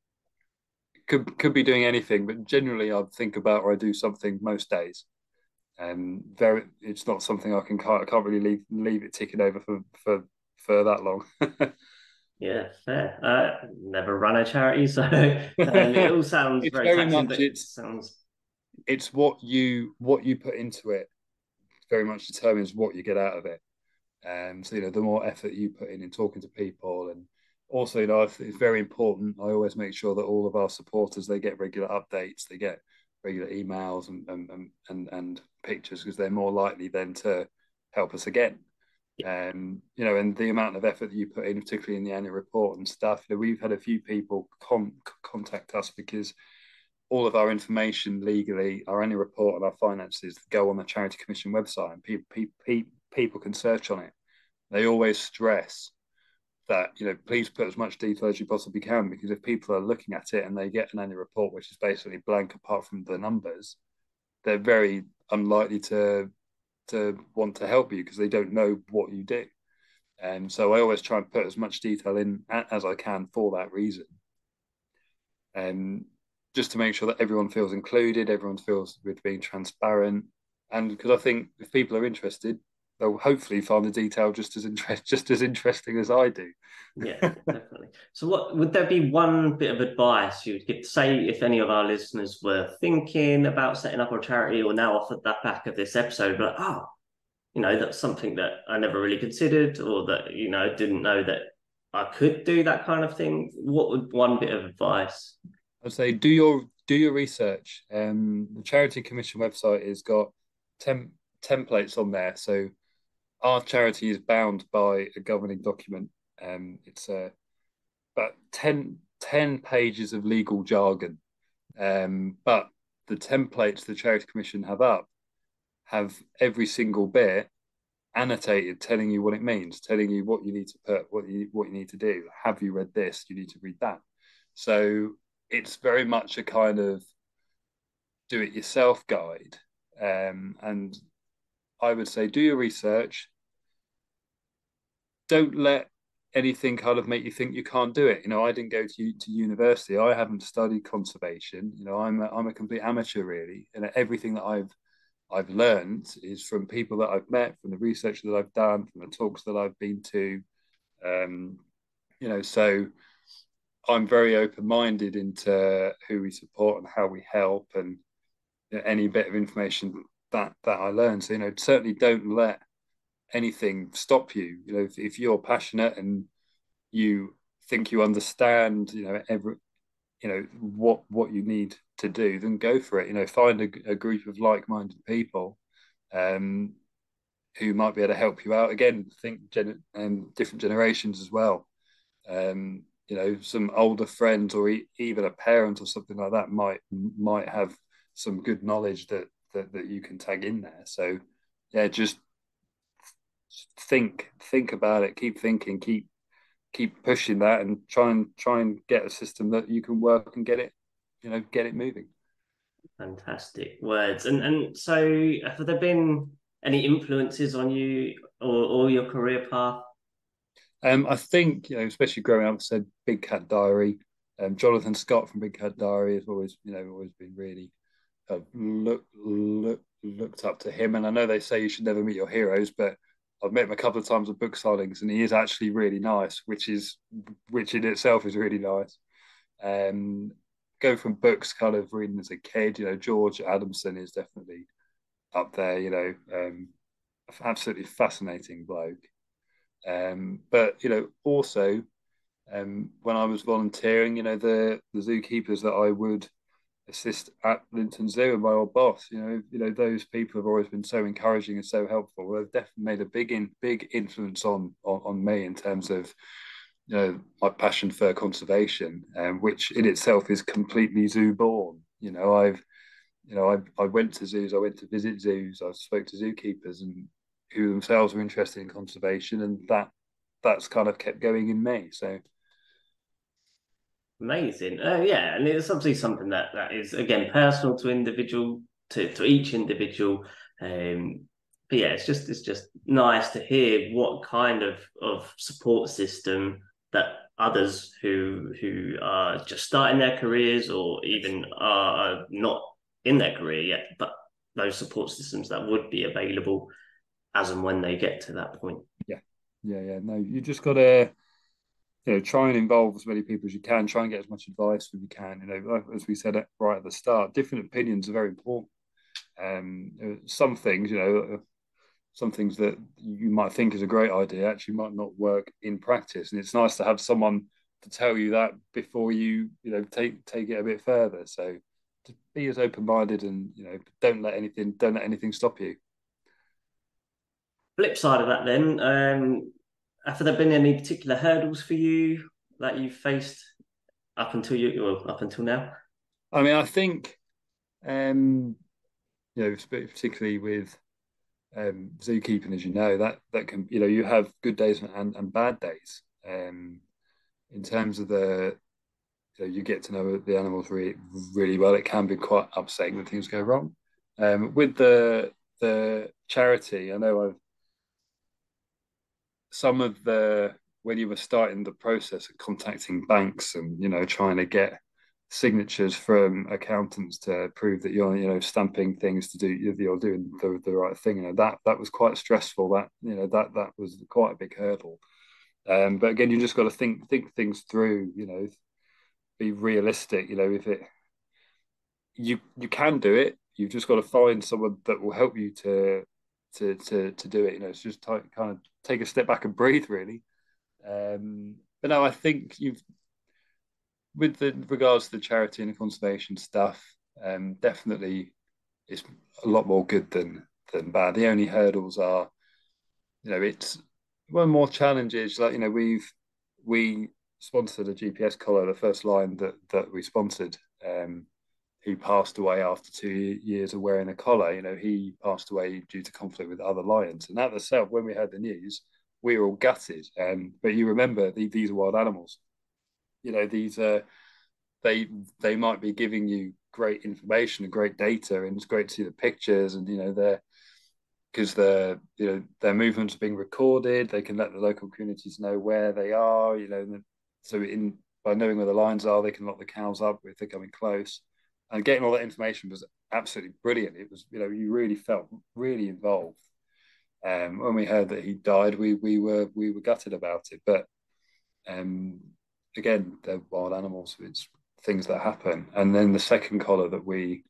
B: could could be doing anything, but generally I think about or I do something most days. And very, it's not something I can can't, I can't really leave leave it ticking over for for for that long.
A: Yeah, fair. Uh, never run a charity, so um, it all sounds
B: It's
A: very
B: very
A: taxing,
B: much
A: but it
B: it's
A: sounds
B: it's what you what you put into it very much determines what you get out of it. Um, so you know, the more effort you put in in talking to people, and also you know, it's very important. I always make sure that all of our supporters they get regular updates, they get regular emails and and and, and pictures because they're more likely then to help us again. Um, you know, and the amount of effort that you put in, particularly in the annual report and stuff. You know, we've had a few people con- contact us because all of our information legally, our annual report and our finances go on the Charity Commission website, and people people, people can search on it. They always stress that you know please put as much detail as you possibly can, because if people are looking at it and they get an annual report which is basically blank apart from the numbers, they're very unlikely to to want to help you because they don't know what you do. And so I always try and put as much detail in as I can for that reason. And just to make sure that everyone feels included, everyone feels with being transparent. And because I think if people are interested, they'll hopefully find the detail just as interest just as interesting as I do.
A: yeah, definitely. So, what would there be one bit of advice you would give? Say, if any of our listeners were thinking about setting up a charity, or now off at the back of this episode, but oh, you know, that's something that I never really considered, or that you know didn't know that I could do that kind of thing. What would one bit of advice?
B: I'd say do your do your research. Um, the Charity Commission website has got tem- templates on there. So our charity is bound by a governing document. Um, it's uh, about ten, ten pages of legal jargon. Um, but the templates the Charity Commission have up have every single bit annotated, telling you what it means, telling you what you need to put, what you what you need to do. Have you read this? You need to read that. So it's very much a kind of do it yourself guide. Um, and I would say do your research. Don't let anything kind of make you think you can't do it. You know, I didn't go to to university. I haven't studied conservation. You know, I'm a, I'm a complete amateur really, and everything that I've I've learned is from people that I've met, from the research that I've done, from the talks that I've been to. Um, you know, so I'm very open minded into who we support and how we help, and you know, any bit of information that that I learn. So you know, certainly don't let anything stop you. You know, if, if you're passionate and you think you understand, you know, every you know what what you need to do, then go for it. You know, find a, a group of like-minded people um, who might be able to help you out. Again, think gen- um, different generations as well. Um, you know, some older friends or e- even a parent or something like that might might have some good knowledge that that, that you can tag in there. So yeah, just think think about it, keep thinking, keep keep pushing that, and try and try and get a system that you can work and get it, you know, get it moving.
A: Fantastic words. And and so have there been any influences on you or, or your career path?
B: Um, I think you know, especially growing up, I said Big Cat Diary. Um, Jonathan Scott from Big Cat Diary has always, you know, always been really uh, look, look, looked up to him. And I know they say you should never meet your heroes, but I've met him a couple of times at book signings, and he is actually really nice, which is which in itself is really nice. Um, go from books, kind of reading as a kid, you know, George Adamson is definitely up there. You know, um, absolutely fascinating bloke. Um, but you know, also um, when I was volunteering, you know, the the zookeepers that I would assist at Linton Zoo and my old boss, you know, you know, those people have always been so encouraging and so helpful. They've definitely made a big in big influence on on, on me in terms of you know my passion for conservation, um, which in itself is completely zoo born. You know, I've you know I I went to zoos, I went to visit zoos, I spoke to zookeepers and who themselves were interested in conservation, and that that's kind of kept going in me. So
A: Amazing. Uh, yeah, and it's obviously something that that is again personal to individual to, to each individual. Um, but yeah, it's just it's just nice to hear what kind of of support system that others who who are just starting their careers or even are not in their career yet, but those support systems that would be available as and when they get to that point.
B: Yeah, yeah, yeah. No, you just got to, you know, try and involve as many people as you can. Try and get as much advice as you can. You know, as we said right at the start, different opinions are very important. Um, uh, some things, you know, uh, some things that you might think is a great idea actually might not work in practice, and it's nice to have someone to tell you that before you, you know, take take it a bit further. So, just be as open minded, and you know, don't let anything don't let anything stop you.
A: Flip side of that, then, um, have there been any particular hurdles for you that you've faced up until you, well, up until now?
B: I mean, I think, um, you know, particularly with um, zookeeping, as you know, that that can, you know, you have good days and, and bad days. Um, in terms of the, you know, you get to know the animals really really well. It can be quite upsetting when things go wrong. Um, with the the charity, I know I've some of the when you were starting the process of contacting banks and you know trying to get signatures from accountants to prove that you're you know stamping things to do you're doing the, the right thing. You know that that was quite stressful. That you know that that was quite a big hurdle. Um, but again, you just got to think think things through. You know, be realistic. You know, if it you you can do it, you've just got to find someone that will help you to to to to do it. You know, it's just t- kind of take a step back and breathe, really. Um, but no, I think you've with the regards to the charity and the conservation stuff, um, definitely it's a lot more good than than bad. The only hurdles are, you know, it's one more challenge is like, you know, we've we sponsored a G P S collar, the first line that that we sponsored. Um, who passed away after two years of wearing a collar. You know, he passed away due to conflict with other lions. And that itself, when we heard the news, we were all gutted. Um, but you remember the, these are wild animals. You know, these are they they might be giving you great information and great data, and it's great to see the pictures and you know they're because their you know their movements are being recorded. They can let the local communities know where they are. You know, so in by knowing where the lions are, they can lock the cows up if they're coming close. And getting all that information was absolutely brilliant. It was you know you really felt really involved. Um, when we heard that he died, we we were we were gutted about it. But um, again, they're wild animals. It's things that happen. And then the second collar that we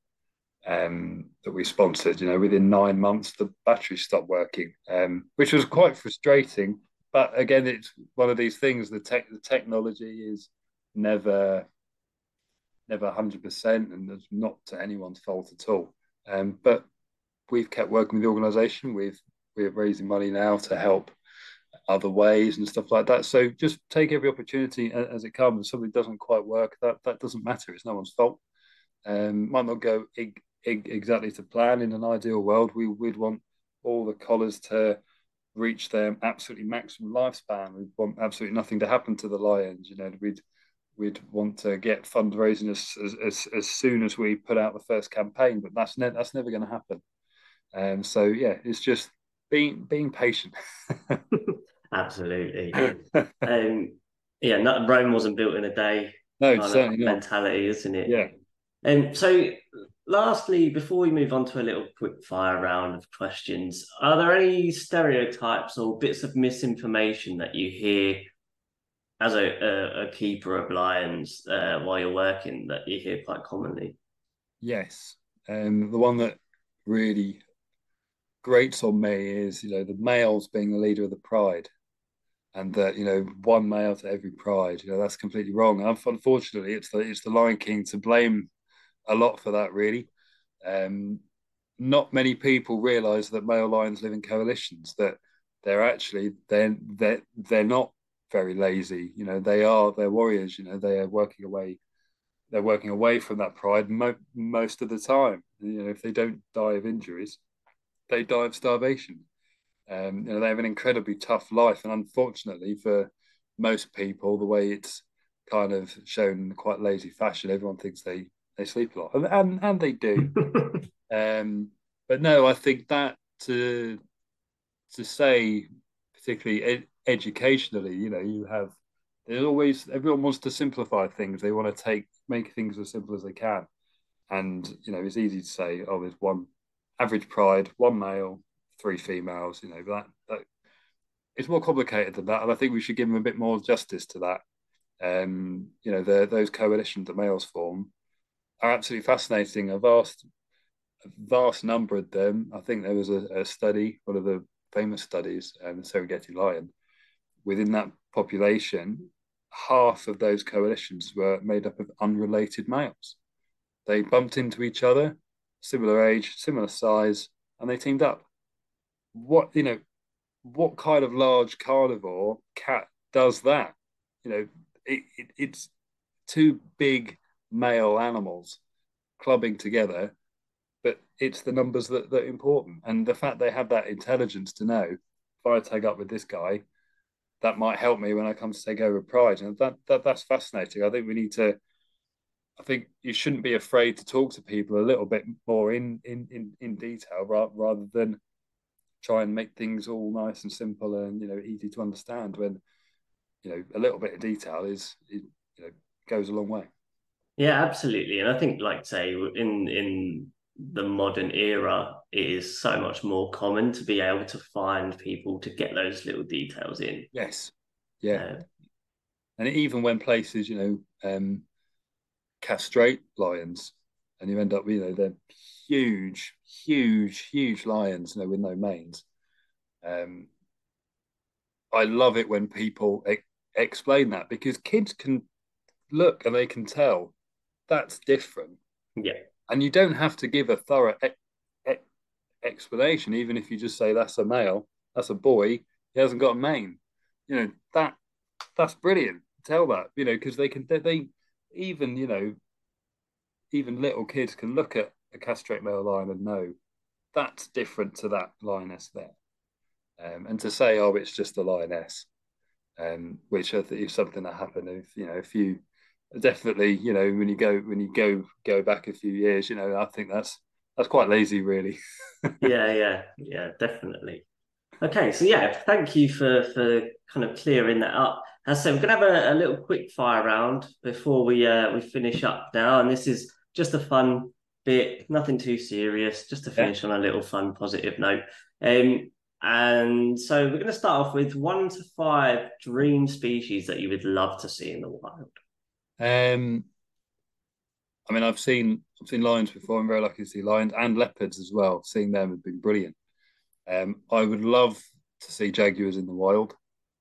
B: um, that we sponsored, you know, within nine months the battery stopped working, um, which was quite frustrating. But again, it's one of these things. The tech, the technology is never, never one hundred percent, and it's not to anyone's fault at all. Um, but we've kept working with the organisation. We've we're raising money now to help other ways and stuff like that. So just take every opportunity as it comes. If something doesn't quite work, that that doesn't matter. It's no one's fault. Um, might not go ig- ig- exactly to plan. In an ideal world, we would want all the collars to reach their absolutely maximum lifespan. We'd want absolutely nothing to happen to the lions. You know, we'd we'd want to get fundraising as as, as soon as we put out the first campaign, but that's ne- that's never going to happen. Um, so yeah, it's just being being patient.
A: Absolutely. Um, yeah, not, Rome wasn't built in a day
B: No,
A: kind of
B: certainly not.
A: mentality, isn't it?
B: Yeah.
A: And so, lastly, before we move on to a little quick fire round of questions, are there any stereotypes or bits of misinformation that you hear as a, a, a keeper of lions uh, while you're working that you hear quite commonly?
B: Yes. Um, the one that really grates on me is, you know, the males being the leader of the pride, and that you know one male to every pride. You know that's completely wrong. Unfortunately, it's the it's the Lion King to blame a lot for that. Really, um, not many people realise that male lions live in coalitions. That they're actually they're they're they're not very lazy. You know they are they're warriors. You know they are working away. They're working away from that pride mo- most of the time. You know if they don't die of injuries, they die of starvation. Um, you know, they have an incredibly tough life, and unfortunately for most people, the way it's kind of shown in quite lazy fashion, everyone thinks they they sleep a lot, and and, and they do. Um, but no, I think that to to say, particularly ed- educationally, you know, you have there's always everyone wants to simplify things. They want to take make things as simple as they can, and you know, it's easy to say, oh, there's one average pride, one male, three females. You know, that that it's more complicated than that, and I think we should give them a bit more justice to that. Um, you know, the, those coalitions that males form are absolutely fascinating. A vast, a vast number of them. I think there was a, a study, one of the famous studies, um, the Serengeti lion. Within that population, half of those coalitions were made up of unrelated males. They bumped into each other, similar age, similar size, and they teamed up. What you know, what kind of large carnivore cat does that? You know, it, it, it's two big male animals clubbing together, but it's the numbers that, that are important. And the fact they have that intelligence to know if I tag up with this guy, that might help me when I come to take over Pride. And that, that that's fascinating. I think we need to I think you shouldn't be afraid to talk to people a little bit more in in in, in detail rather than try and make things all nice and simple and you know easy to understand when you know a little bit of detail is it, you know goes a long way.
A: Yeah, absolutely. And I think, like say, in in the modern era, it is so much more common to be able to find people to get those little details in.
B: Yes, yeah,
A: Uh,
B: and even when places you know um, castrate lions, and you end up you know they're huge, huge, huge lions, you know, with no manes. Um, I love it when people e- explain that because kids can look and they can tell that's different.
A: yeah,
B: And you don't have to give a thorough e- e- explanation, even if you just say that's a male, that's a boy, he hasn't got a mane. You know, that that's brilliant. Tell that, you know, because they can they, they even, you know, even little kids can look at a castrate male lion and know that's different to that lioness there. Um, and to say, oh, it's just a lioness, um, which I think is something that happened. If you know, if you definitely, you know, when you go when you go go back a few years, you know, I think that's that's quite lazy, really.
A: yeah, yeah, yeah, definitely. Okay, so yeah, thank you for for kind of clearing that up. As I said, we're gonna have a, a little quick fire round before we uh we finish up now, and this is just a fun bit, nothing too serious, just to
B: Yeah.
A: finish on a little fun, positive note. Um, and so we're gonna start off with one to five dream species that you would love to see in the wild.
B: Um, I mean, I've seen I've seen lions before. I'm very lucky to see lions and leopards as well. Seeing them has been brilliant. Um, I would love to see jaguars in the wild.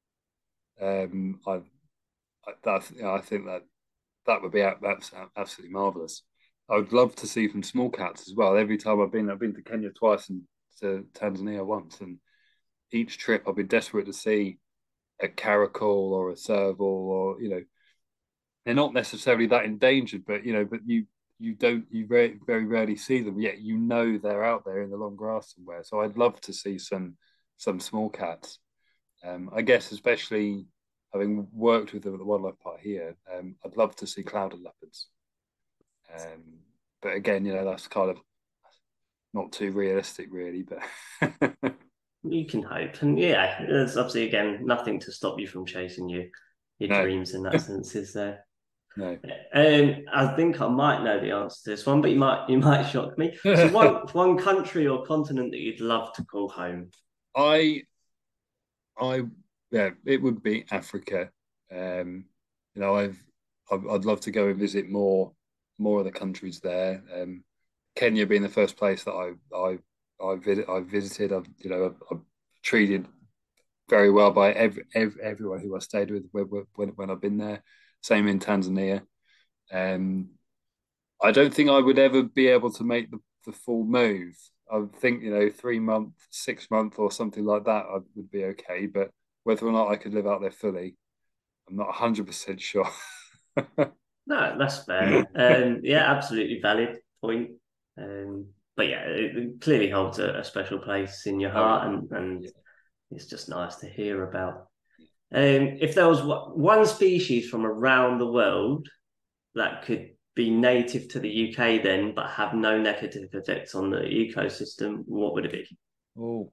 B: Um, I, I that you know, I think that that would be that's absolutely marvelous. I would love to see some small cats as well. Every time I've been, I've been to Kenya twice and to Tanzania once, and each trip I've been desperate to see a caracal or a serval, or you know, they're not necessarily that endangered, but you know, but you you don't you very very rarely see them yet. You know they're out there in the long grass somewhere. So I'd love to see some some small cats. Um, I guess especially having worked with them at the wildlife park here, um, I'd love to see clouded leopards. Um, but again, you know, that's kind of not too realistic, really. But
A: You can hope, and yeah, there's obviously again nothing to stop you from chasing your your
B: no,
A: dreams in that sense, is there?
B: no.
A: Um, I think I might know the answer to this one, but you might you might shock me. So one one country or continent that you'd love to call home.
B: I, I, yeah, it would be Africa. Um, you know, I've, I'd, I'd love to go and visit more, more of the countries there. Um, Kenya being the first place that I, I, I, vid- I visited. I've, you know, I've, I've treated very well by every, every, everyone who I stayed with when, when, when I've been there. Same in Tanzania. Um, I don't think I would ever be able to make the, the full move. I would think, you know, three month, six month, or something like that, I would be okay. But whether or not I could live out there fully, I'm not one hundred percent sure.
A: No, that's fair. Um, yeah, absolutely valid point. Um, but yeah, it, it clearly holds a, a special place in your
B: Oh, yeah.
A: heart, and and
B: Yeah.
A: it's just nice to hear about. Um, if there was one species from around the world that could be native to the U K then, but have no negative effects on the ecosystem, what would it be?
B: Oh,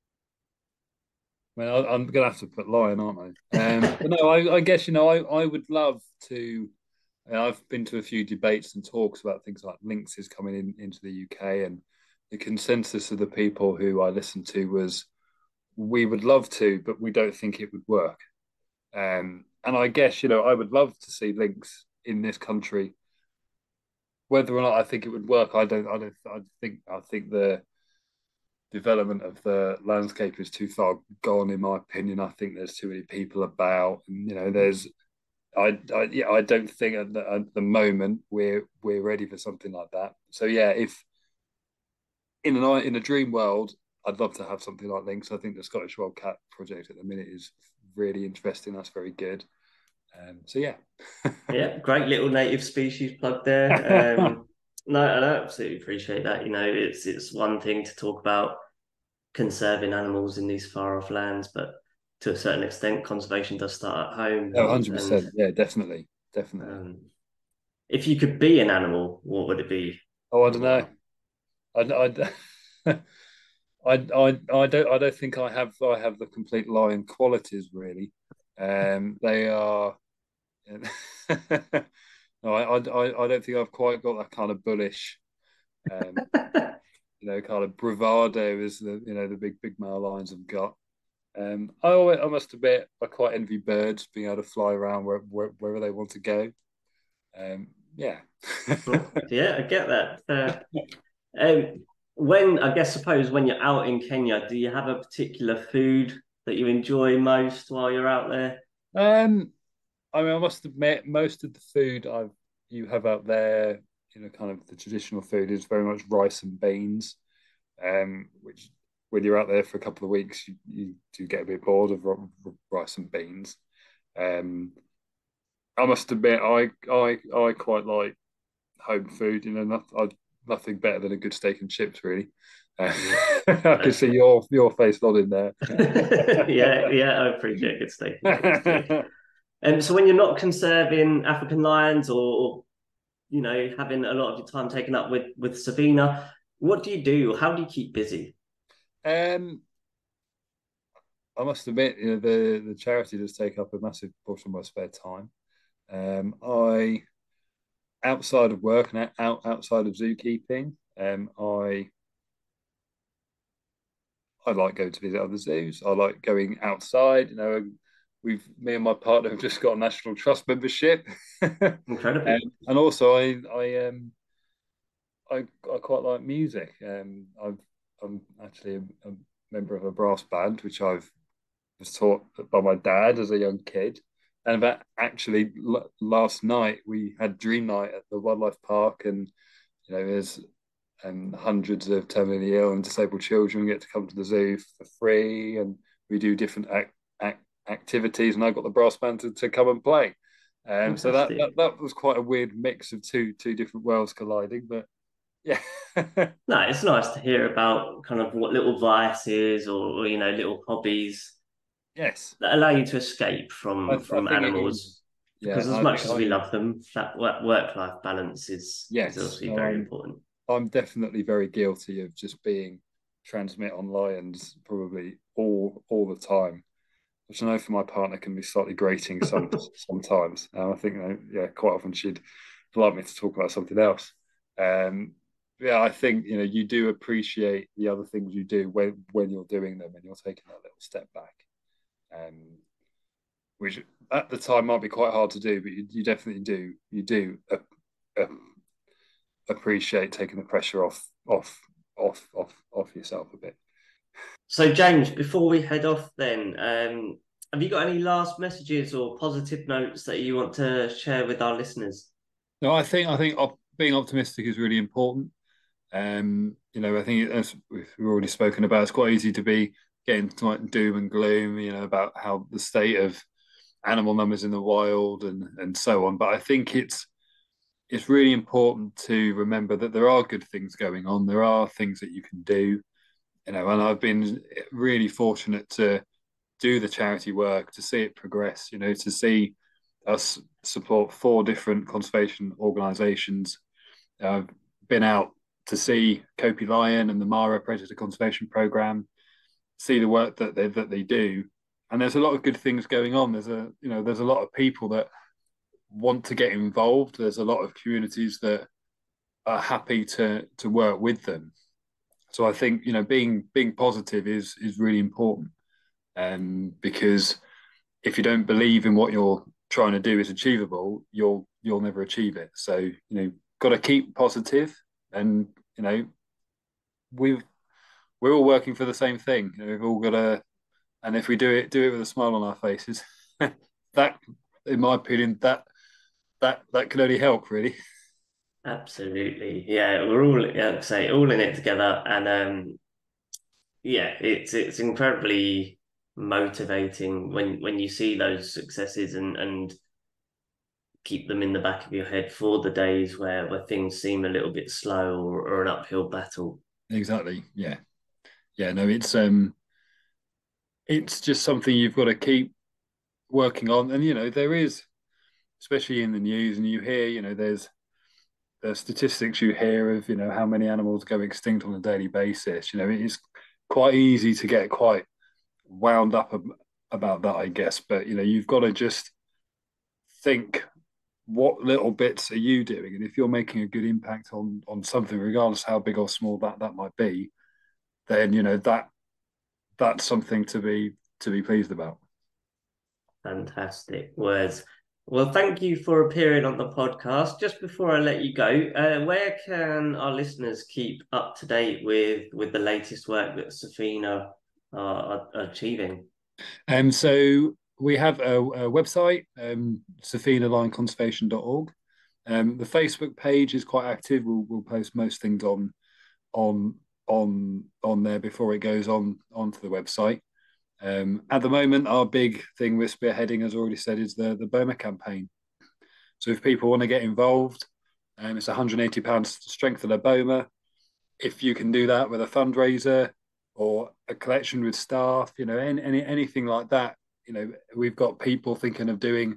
B: I mean, I, I'm gonna have to put lion, aren't I? Um, but no, I, I guess you know, I, I would love to. And I've been to a few debates and talks about things like lynxes coming in into the U K, and the consensus of the people who I listened to was we would love to, but we don't think it would work. Um, and I guess you know I would love to see lynx in this country. Whether or not I think it would work, I don't. I don't. I think. I think the development of the landscape is too far gone, in my opinion. I think there's too many people about, and you know, there's. I, I yeah, I don't think at the, at the moment we're we're ready for something like that. So yeah, if in an in a dream world, I'd love to have something like Lynx. I think the Scottish Wildcat project at the minute is really interesting. That's very good. Um, so yeah.
A: Yeah, great little native species plug there. Um, no, I absolutely appreciate that. You know, it's it's one thing to talk about conserving animals in these far off lands, but to a certain extent, conservation does start at home.
B: Oh,
A: And, and
B: one hundred percent. Yeah, definitely. Definitely.
A: um, if you could be an animal, what would it be
B: Oh, I
A: and
B: don't know.
A: why?
B: I, I, I, I, I don't I don't think I have I have the complete lion qualities really. Um, they are no, I, I I don't think I've quite got that kind of bullish, um, you know, kind of bravado as the you know the big big male lions have got. Um, I always, I must admit I quite envy birds being able to fly around where, where, wherever they want to go. Um, yeah.
A: Well, yeah, I get that. Uh, um, when I guess suppose when you're out in Kenya, do you have a particular food that you enjoy most while you're out there?
B: um, I mean, I must admit most of the food I've you have out there, you know, kind of the traditional food is very much rice and beans. Um, which when you're out there for a couple of weeks, you, you do get a bit bored of rice and beans. Um, I must admit, I I I quite like home food. You know, not, I, nothing better than a good steak and chips, really. Uh, I can see your your face nodding there.
A: Yeah, yeah, I appreciate good steak and chips too. And so when you're not conserving African lions or, you know, having a lot of your time taken up with with Savina, what do you do? How do you keep busy?
B: um, I must admit, you know, the the charity does take up a massive portion of my spare time. Um, I outside of work and out outside of zookeeping, um, I I like going to visit other zoos. I like going outside. You know, we've me and my partner have just got a National Trust membership, um,
A: Incredible.
B: and also I I um I I quite like music. Um, I've I'm actually a, a member of a brass band, which I've was taught by my dad as a young kid. And that actually last night we had dream night at the wildlife park, and you know there's and hundreds of terminally ill and disabled children get to come to the zoo for free, and we do different act, act, activities. And I got the brass band to, to come and play. Um, so that, that
A: Fantastic.
B: that was quite a weird mix of two two different worlds colliding, but yeah.
A: No, it's nice to hear about kind of what little vices or, or you know, little hobbies
B: Yes,
A: that allow you to escape
B: I,
A: from
B: I
A: from
B: think it is.
A: animals.
B: Yeah,
A: Because as
B: I think
A: much as we
B: I
A: love them, that work life balance is is
B: yes.
A: also
B: No,
A: very
B: I'm
A: important.
B: I'm definitely very guilty of just being transmit on lions probably all all the time, which I know for my partner can be slightly grating some sometimes. Um, I think you know, yeah, quite often she'd like me to talk about something else. Um, yeah, I think you know you do appreciate the other things you do when when you're doing them and you're taking that little step back, um, which at the time might be quite hard to do, but you, you definitely do. You do uh, uh, appreciate taking the pressure off off off off off yourself a bit.
A: So, James, before we head off, then, um, have you got any last messages or positive notes that you want to share with our listeners?
B: No, I think I think op- being optimistic is really important. Um, you know, I think as we've already spoken about, it's quite easy to be getting to like doom and gloom, you know, about how the state of animal numbers in the wild and and so on. But I think it's it's really important to remember that there are good things going on. There are things that you can do, you know, and I've been really fortunate to do the charity work, to see it progress, you know, to see us support four different conservation organisations. I've been out to see Kopi Lion and the Mara Predator Conservation Programme, see the work that they that they do, and there's a lot of good things going on. There's a you know there's a lot of people that want to get involved. There's a lot of communities that are happy to to work with them. So I think you know being being positive is is really important, um, because if you don't believe in what you're trying to do is achievable, you'll you'll never achieve it. So you know, got to keep positive, and you know, we've we're all working for the same thing. You know, we've all got to, and if we do it, do it with a smile on our faces. That, in my opinion, that that that can only help, really.
A: Absolutely, yeah. We're all, like I say, all in it together, and um, yeah, it's it's incredibly motivating when when you see those successes and and keep them in the back of your head for the days where where things seem a little bit slow or, or an uphill battle.
B: Exactly. Yeah. Yeah. No, it's um, it's just something you've got to keep working on, and you know, there is, especially in the news, and you hear, you know, there's the statistics you hear of, you know, how many animals go extinct on a daily basis. You know, it is quite easy to get quite wound up about that, I guess. But you know, you've got to just think, what little bits are you doing, and if you're making a good impact on on something, regardless how big or small that that might be, then you know that that's something to be to be pleased about.
A: Fantastic words. Well, thank you for appearing on the podcast. Just before I let you go, uh, where can our listeners keep up to date with with the latest work that Safina are, are achieving?
B: And um, so we have a, a website, um, safina lion conservation dot org. Um, the Facebook page is quite active. We'll, we'll post most things on on on on there before it goes on onto the website. Um, at the moment, our big thing we're spearheading, as already said, is the the BOMA campaign. So if people want to get involved, um, it's one hundred eighty pounds to strengthen a BOMA. If you can do that with a fundraiser or a collection with staff, you know, any, any anything like that, you know, we've got people thinking of doing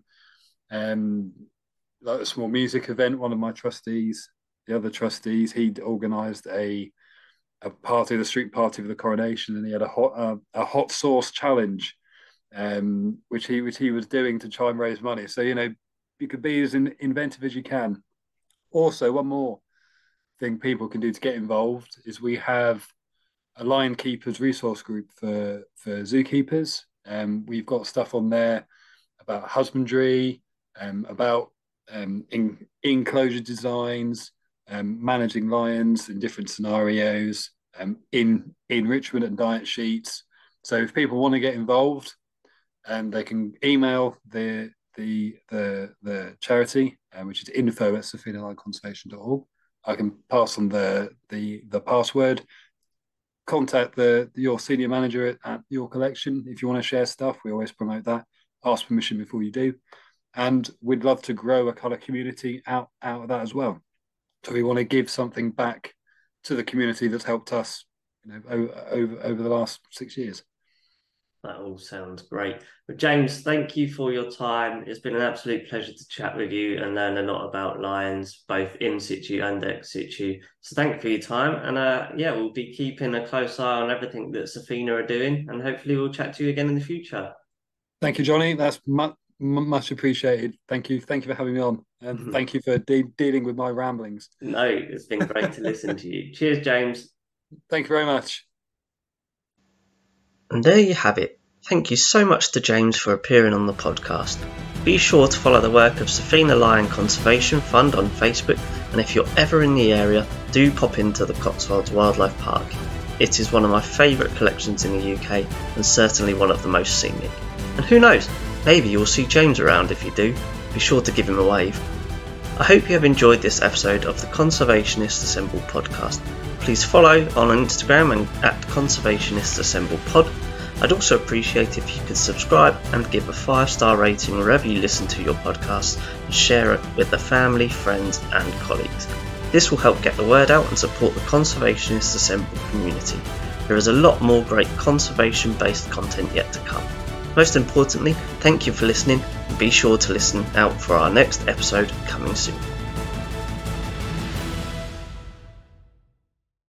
B: um, like a small music event. One of my trustees, the other trustees, he'd organised a a party, the street party for the coronation, and he had a hot uh, a hot sauce challenge, um, which he which he was doing to try and raise money. So you know, you could be as in, inventive as you can. Also, one more thing people can do to get involved is we have a Lion Keepers resource group for for zookeepers. Um, we've got stuff on there about husbandry, um, about um, in, enclosure designs, um, managing lions in different scenarios, um, in enrichment and diet sheets. So if people want to get involved, and um, they can email the the the the charity, uh, which is info at safina lion conservation dot org. I can pass on the the the password. Contact the your senior manager at, at your collection if you want to share stuff. We always promote that. Ask permission before you do, and we'd love to grow a colour community out out of that as well. So we want to give something back to the community that's helped us, you know, over over, over the last six years.
A: That all sounds great. But James, thank you for your time. It's been an absolute pleasure to chat with you and learn a lot about lions, both in situ and ex situ. So thank you for your time. And uh, yeah, we'll be keeping a close eye on everything that Safina are doing. And hopefully we'll chat to you again in the future.
B: Thank you, Johnny. That's much, much appreciated. Thank you. Thank you for having me on. And mm-hmm. thank you for de- dealing with my ramblings.
A: No, it's been great to listen to you. Cheers, James.
B: Thank you very much.
A: And there you have it. Thank you so much to James for appearing on the podcast. Be sure to follow the work of Safina Lion Conservation Fund on Facebook, and if you're ever in the area, do pop into the Cotswolds Wildlife Park. It is one of my favourite collections in the U K and certainly one of the most scenic. And who knows, maybe you'll see James around. If you do, be sure to give him a wave. I hope you have enjoyed this episode of the Conservationist Assemble podcast. Please follow on Instagram and at Conservationist Assemble Pod. I'd also appreciate if you could subscribe and give a five star rating wherever you listen to your podcasts and share it with the family, friends and colleagues. This will help get the word out and support the Conservationist Assemble community. There is a lot more great conservation based content yet to come. Most importantly, thank you for listening, and be sure to listen out for our next episode coming soon.